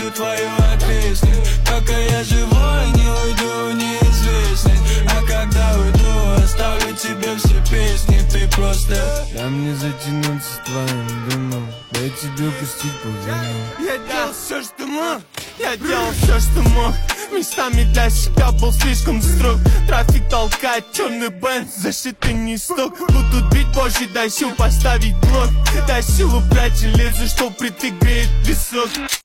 сделаю твою ответственность. Пока я живой, не уйду в неизвестность. А когда уйду, оставлю тебе все песни. Ты просто дам мне затянуться с твоим дымом, дай тебе пустить по венам. Я делал все, что мог, я делал все, что мог. Местами для себя был слишком строг. Трафик толкает черный бенз, зашитый не сток. Будут бить позже, дай сил поставить блок. Дай силу брать железо, что притык греет песок.